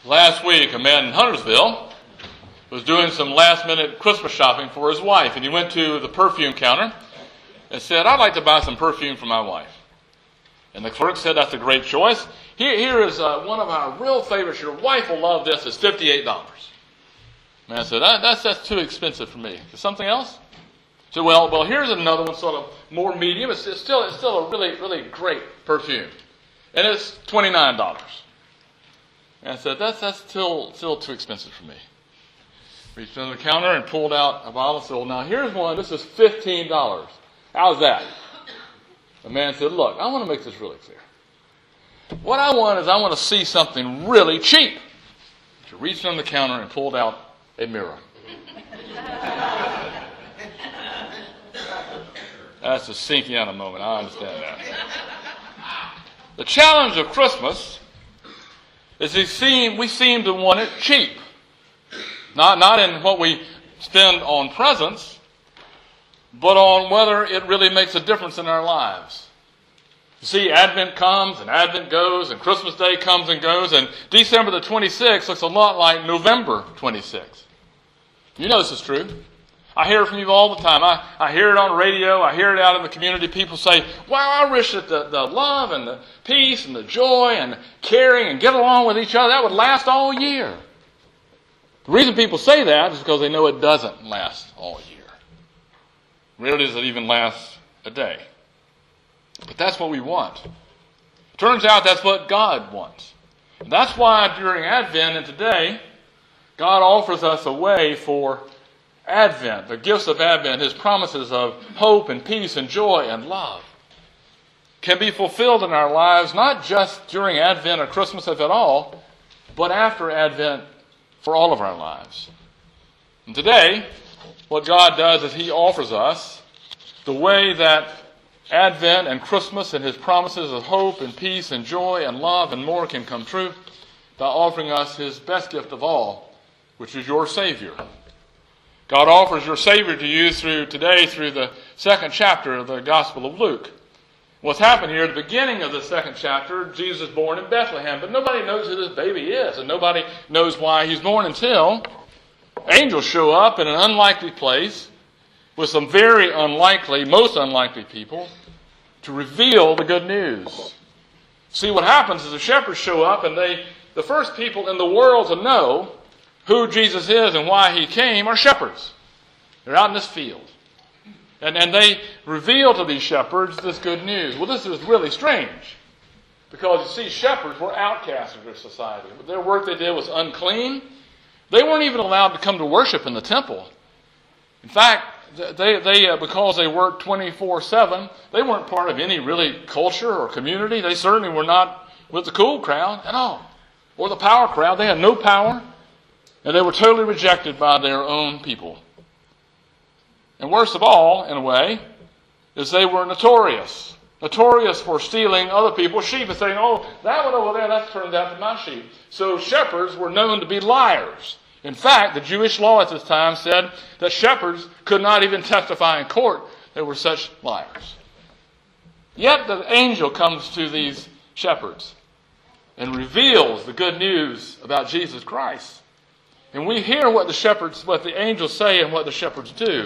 Last week, a man in Huntersville was doing some last-minute Christmas shopping for his wife, and he went to the perfume counter and said, "I'd like to buy some perfume for my wife." And the clerk said, "That's a great choice. Here is one of our real favorites. Your wife will love this. It's $58. The man said, that's too expensive for me. Is something else? He said, well, here's another one, sort of more medium. It's still a really, really great perfume, and it's $29. And I said, that's still too expensive for me. Reached under the counter and pulled out a bottle and said, "Well, now here's one. This is $15. How's that?" The man said, "Look, I want to make this really clear. What I want to see something really cheap." She reached under the counter and pulled out a mirror. That's a sinking out moment. I understand that. The challenge of Christmas is we seem to want it cheap. Not in what we spend on presents, but on whether it really makes a difference in our lives. You see, Advent comes and Advent goes, and Christmas Day comes and goes, and December the 26th looks a lot like November 26th. You know this is true. I hear it from you all the time. I hear it on radio. I hear it out in the community. People say, "Wow, I wish that the love and the peace and the joy and caring and get along with each other, that would last all year." The reason people say that is because they know it doesn't last all year. Rarely does it even last a day. But that's what we want. Turns out that's what God wants. And that's why during Advent and today, God offers us a way for Advent, the gifts of Advent, His promises of hope and peace and joy and love can be fulfilled in our lives, not just during Advent or Christmas if at all, but after Advent for all of our lives. And today, what God does is He offers us the way that Advent and Christmas and His promises of hope and peace and joy and love and more can come true by offering us His best gift of all, which is your Savior. God offers your Savior to you through the second chapter of the Gospel of Luke. What's happened here at the beginning of the second chapter, Jesus is born in Bethlehem, but nobody knows who this baby is, and nobody knows why he's born until angels show up in an unlikely place with some very unlikely, most unlikely people to reveal the good news. See, what happens is the shepherds show up, and the first people in the world to know who Jesus is and why He came are shepherds. They're out in this field. And they reveal to these shepherds this good news. Well, this is really strange. Because, you see, shepherds were outcasts of their society. Their work they did was unclean. They weren't even allowed to come to worship in the temple. In fact, they because they worked 24/7, they weren't part of any really culture or community. They certainly were not with the cool crowd at all. Or the power crowd. They had no power. And they were totally rejected by their own people. And worst of all, in a way, is they were notorious. Notorious for stealing other people's sheep and saying, "Oh, that one over there, that turned out to be my sheep." So shepherds were known to be liars. In fact, the Jewish law at this time said that shepherds could not even testify in court. They were such liars. Yet the angel comes to these shepherds and reveals the good news about Jesus Christ. And we hear what the angels say and what the shepherds do.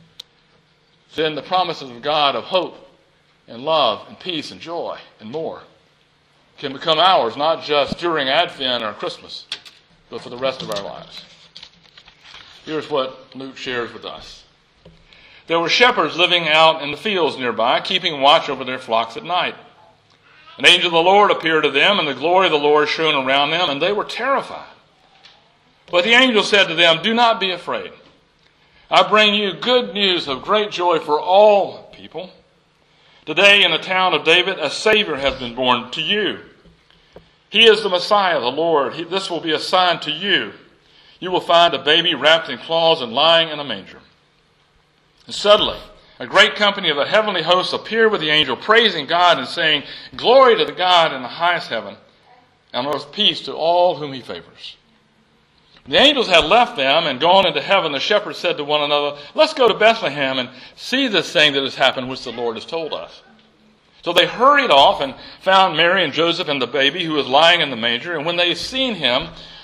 Then the promises of God of hope and love and peace and joy and more can become ours, not just during Advent or Christmas, but for the rest of our lives. Here's what Luke shares with us. There were shepherds living out in the fields nearby, keeping watch over their flocks at night. An angel of the Lord appeared to them, and the glory of the Lord shone around them, and they were terrified. But the angel said to them, "Do not be afraid. I bring you good news of great joy for all people. Today in the town of David, a Savior has been born to you. He is the Messiah, the Lord. This will be a sign to you. You will find a baby wrapped in cloths and lying in a manger." And suddenly, a great company of the heavenly hosts appeared with the angel, praising God and saying, "Glory to the God in the highest heaven, and on earth peace to all whom He favors." The angels had left them and gone into heaven. The shepherds said to one another, "Let's go to Bethlehem and see this thing that has happened, which the Lord has told us." So they hurried off and found Mary and Joseph and the baby who was lying in the manger. And when they had seen him,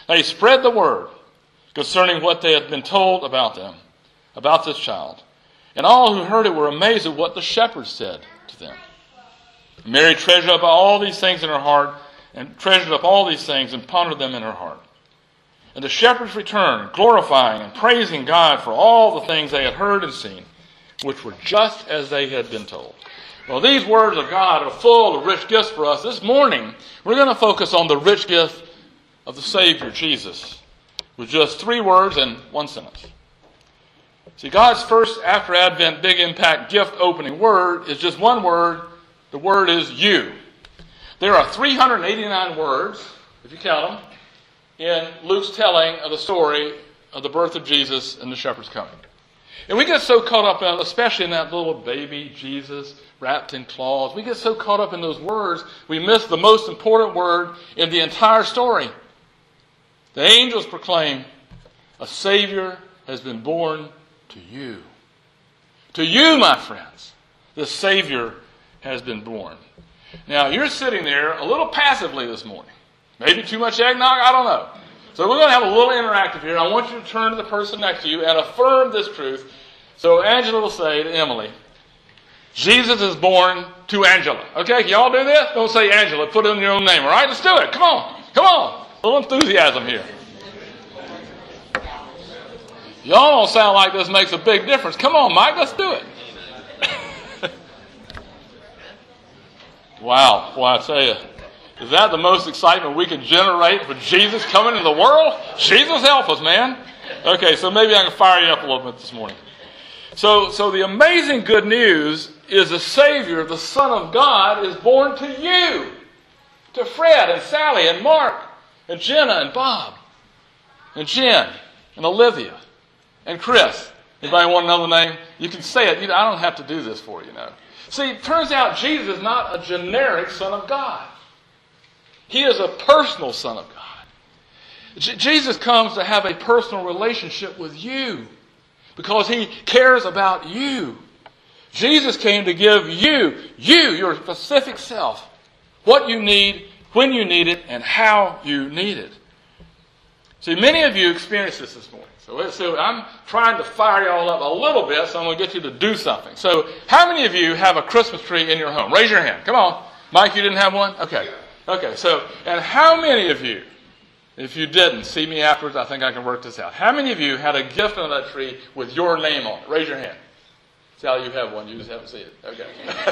They spread the word concerning what they had been told about them, about this child. And all who heard it were amazed at what the shepherds said to them. Mary treasured up all these things in her heart, and treasured up all these things and pondered them in her heart. And the shepherds returned, glorifying and praising God for all the things they had heard and seen, which were just as they had been told. Well, these words of God are full of rich gifts for us. This morning, we're going to focus on the rich gift of the Savior, Jesus, with just 3 words and 1 sentence. See, God's first after Advent big impact gift opening word is just 1 word. The word is you. There are 389 words, if you count them, in Luke's telling of the story of the birth of Jesus and the shepherds coming. And we get so caught up in, especially in that little baby Jesus wrapped in cloths, we get so caught up in those words, we miss the most important word in the entire story. The angels proclaim, a Savior has been born to you. To you, my friends, the Savior has been born. Now, you're sitting there a little passively this morning. Maybe too much eggnog, I don't know. So we're going to have a little interactive here. I want you to turn to the person next to you and affirm this truth. So Angela will say to Emily, Jesus is born to Angela. Okay, can y'all do this? Don't say Angela. Put in your own name, all right? Let's do it. Come on. Come on. A little enthusiasm here. Y'all don't sound like this makes a big difference. Come on, Mike. Let's do it. Wow. Well, I tell you, is that the most excitement we can generate for Jesus coming into the world? Jesus help us, man. Okay, so maybe I can fire you up a little bit this morning. So the amazing good news is the Savior, the Son of God, is born to you. To Fred and Sally and Mark and Jenna and Bob and Jen and Olivia and Chris. Anybody want another name? You can say it. I don't have to do this for you, See, it turns out Jesus is not a generic Son of God. He is a personal Son of God. Jesus comes to have a personal relationship with you because He cares about you. Jesus came to give you, your specific self, what you need, when you need it, and how you need it. See, many of you experienced this morning. So I'm trying to fire y'all up a little bit, so I'm going to get you to do something. So how many of you have a Christmas tree in your home? Raise your hand. Come on. Mike, you didn't have one? Okay. So, and how many of you, if you didn't, see me afterwards, I think I can work this out. How many of you had a gift on that tree with your name on it? Raise your hand. Sally, you have one. You just haven't seen it. Okay.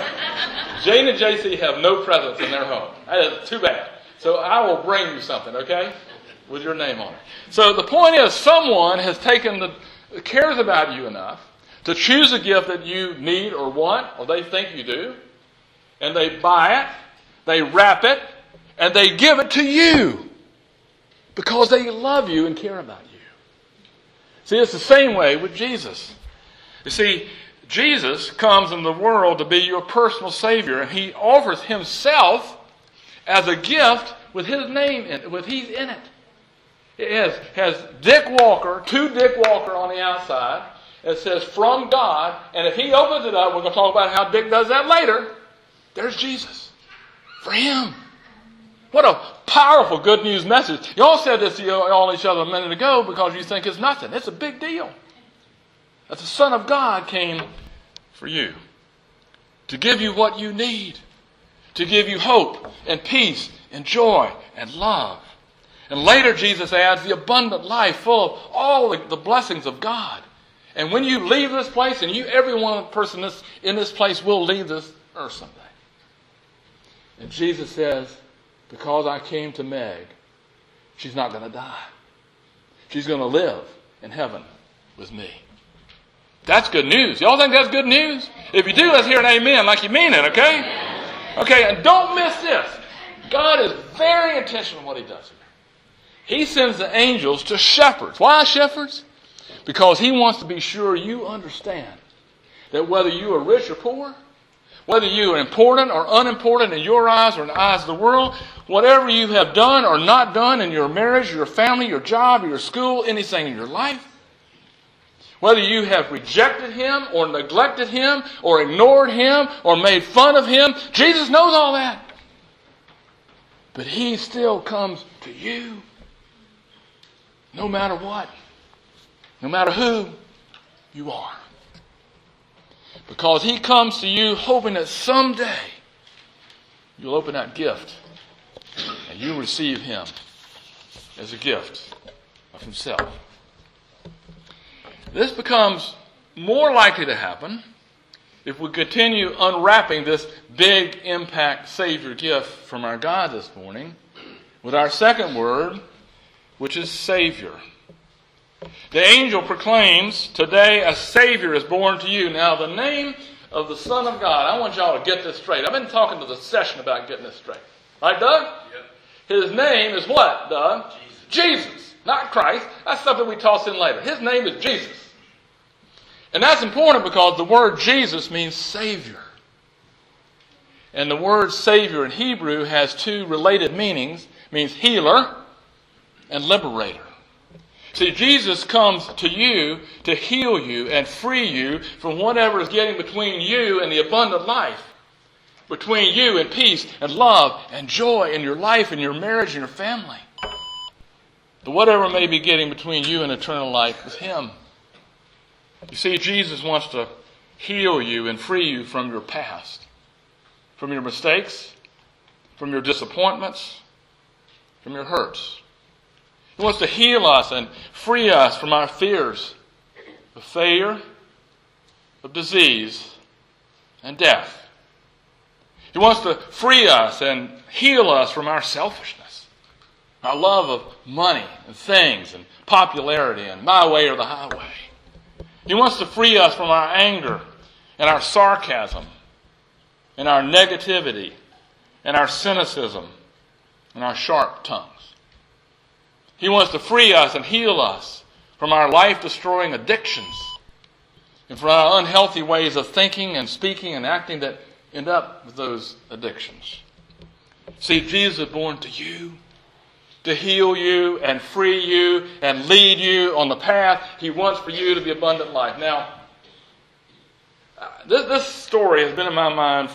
Jane and JC have no presents in their home. That is too bad. So I will bring you something, okay? With your name on it. So the point is, someone has cares about you enough to choose a gift that you need or want, or they think you do, and they buy it, they wrap it, and they give it to you because they love you and care about you. See, it's the same way with Jesus. You see, Jesus comes in the world to be your personal Savior, and He offers Himself as a gift with His name in it, with He's in it. It has Dick Walker, to Dick Walker on the outside. It says from God, and if He opens it up, we're going to talk about how Dick does that later. There's Jesus. For Him. What a powerful good news message. Y'all said this to all each other a minute ago because you think it's nothing. It's a big deal. That the Son of God came for you. To give you what you need. To give you hope and peace and joy and love. And later Jesus adds the abundant life full of all the blessings of God. And when you leave this place, and every one person in this place will leave this earth someday. And Jesus says, because I came to Meg, she's not going to die. She's going to live in heaven with me. That's good news. Y'all think that's good news? If you do, let's hear an amen like you mean it, okay? Okay, and don't miss this. God is very intentional in what He does here. He sends the angels to shepherds. Why shepherds? Because He wants to be sure you understand that whether you are rich or poor, whether you are important or unimportant in your eyes or in the eyes of the world, whatever you have done or not done in your marriage, your family, your job, your school, anything in your life, whether you have rejected Him or neglected Him or ignored Him or made fun of Him, Jesus knows all that. But He still comes to you. no matter what, no matter who you are. Because he comes to you hoping that someday you'll open that gift and you'll receive him as a gift of himself. This becomes more likely to happen if we continue unwrapping this big impact Savior gift from our God this morning with our second word, which is Savior. The angel proclaims, today a Savior is born to you. Now, the name of the Son of God, I want y'all to get this straight. I've been talking to the session about getting this straight. Right, Doug? Yep. His name is what, Doug? Jesus. Not Christ. That's something we toss in later. His name is Jesus. And that's important because the word Jesus means Savior. And the word Savior in Hebrew has two related meanings. It means healer and liberator. See, Jesus comes to you to heal you and free you from whatever is getting between you and the abundant life. Between you and peace and love and joy in your life and your marriage and your family. But whatever may be getting between you and eternal life is him. You see, Jesus wants to heal you and free you from your past, from your mistakes, from your disappointments, from your hurts. He wants to heal us and free us from our fears of failure, of disease, and death. He wants to free us and heal us from our selfishness, our love of money and things and popularity and my way or the highway. He wants to free us from our anger and our sarcasm and our negativity and our cynicism and our sharp tongues. He wants to free us and heal us from our life-destroying addictions and from our unhealthy ways of thinking and speaking and acting that end up with those addictions. See, Jesus is born to you, to heal you and free you and lead you on the path he wants for you to the abundant life. Now, this story has been in my mind